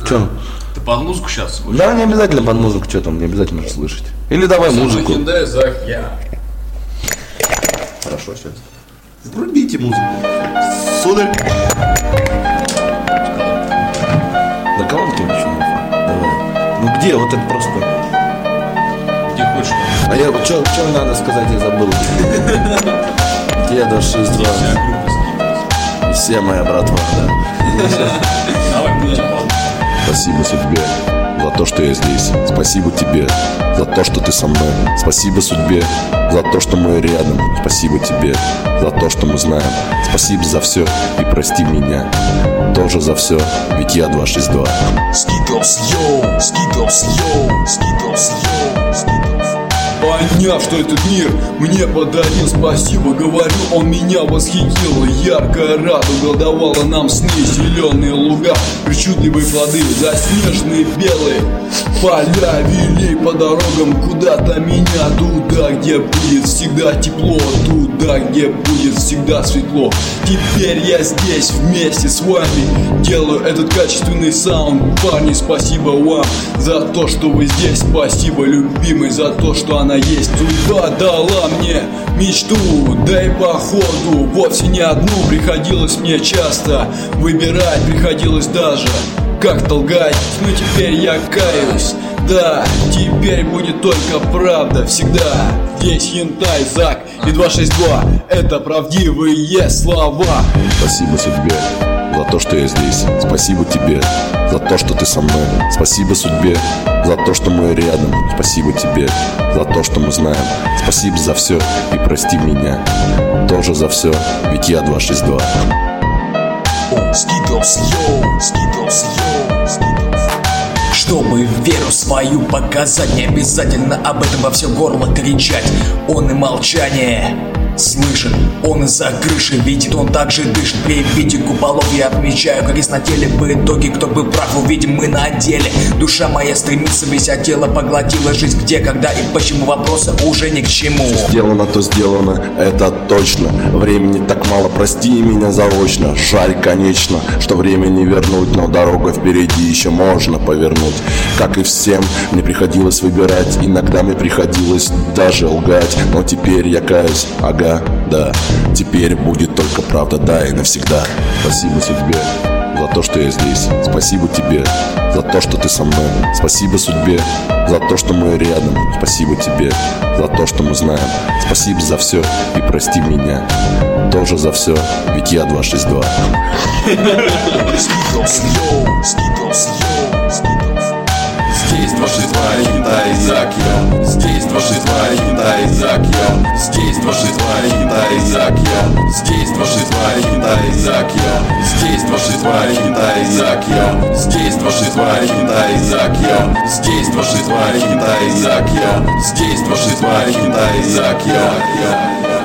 Че? Ты под музыку сейчас хочешь? Да, не обязательно под музыку, что там, не обязательно слышать. Или давай музыку. Хорошо, сейчас. Врубите музыку. Сударь. Да колонки ничего. Давай. Ну где? Вот это просто. Где хочешь? А я вот что надо сказать, я забыл. Я до 6-2. И все моя братва, да. Давай, музыку. Спасибо судьбе за то, что я здесь. Спасибо тебе за то, что ты со мной. Спасибо судьбе за то, что мы рядом. Спасибо тебе за то, что мы знаем. Спасибо за все и прости меня тоже за все, ведь я 262. Skittles, yo, Skittles, yo, Skittles, yo, Skittles. Поняв, что этот мир мне подарил, спасибо, говорю, он меня восхитил. Яркая радуга давала нам сны, зеленые луга, причудливые плоды, заснеженные белые поля вели по дорогам куда-то меня, туда, где будет всегда тепло, туда, где будет всегда светло. Теперь я здесь вместе с вами делаю этот качественный саунд. Парни, спасибо вам за то, что вы здесь. Спасибо, любимый, за то, что она есть. Судьба дала мне мечту, да и походу вовсе не одну. Приходилось мне часто выбирать, приходилось даже как-то лгать. Но теперь я каюсь, да, теперь будет только правда всегда. Здесь Янтай, Зак и 262, это правдивые слова. Спасибо судьбе за то, что я здесь. Спасибо тебе за то, что ты со мной. Спасибо судьбе за то, что мы рядом. Спасибо тебе за то, что мы знаем. Спасибо за все и прости меня тоже за все, ведь я 262. Skittles, yo, Skittles, yo, Skittles. Чтобы веру свою показать, не обязательно об этом во все горло кричать. Он и молчание слышит, он из-за крыши видит, он также дышит. При виде куполов я отмечаю крест на теле. В итоге, кто бы прав, увидим мы на деле. Душа моя стремится, весь от тела поглотила жизнь. Где, когда и почему, вопросы уже ни к чему. Сделано, то сделано, это точно. Времени так мало, прости меня заочно. Жаль, конечно, что время не вернуть, но дорога впереди еще можно повернуть. Как и всем, мне приходилось выбирать. Иногда мне приходилось даже лгать. Но теперь я каюсь, ага, да. Теперь будет только правда, да, и навсегда. Спасибо судьбе за то, что я здесь. Спасибо тебе за то, что ты со мной. Спасибо судьбе за то, что мы рядом. Спасибо тебе за то, что мы знаем. Спасибо за все и прости меня тоже за все, ведь я 262. Skittles, yo, Skittles, yo, Skittles. Здесь 262, Янтай, Зак, я. Здесь 262, Янтай, Зак, я. Здесь 262, Янтай, Зак, я. Здесь 262, Янтай, Зак, я. Здесь 262, Янтай, Зак, я. Здесь 262, Янтай, Зак, я. Здесь 262, Янтай, Зак, я. Здесь 262, Янтай, Зак, я.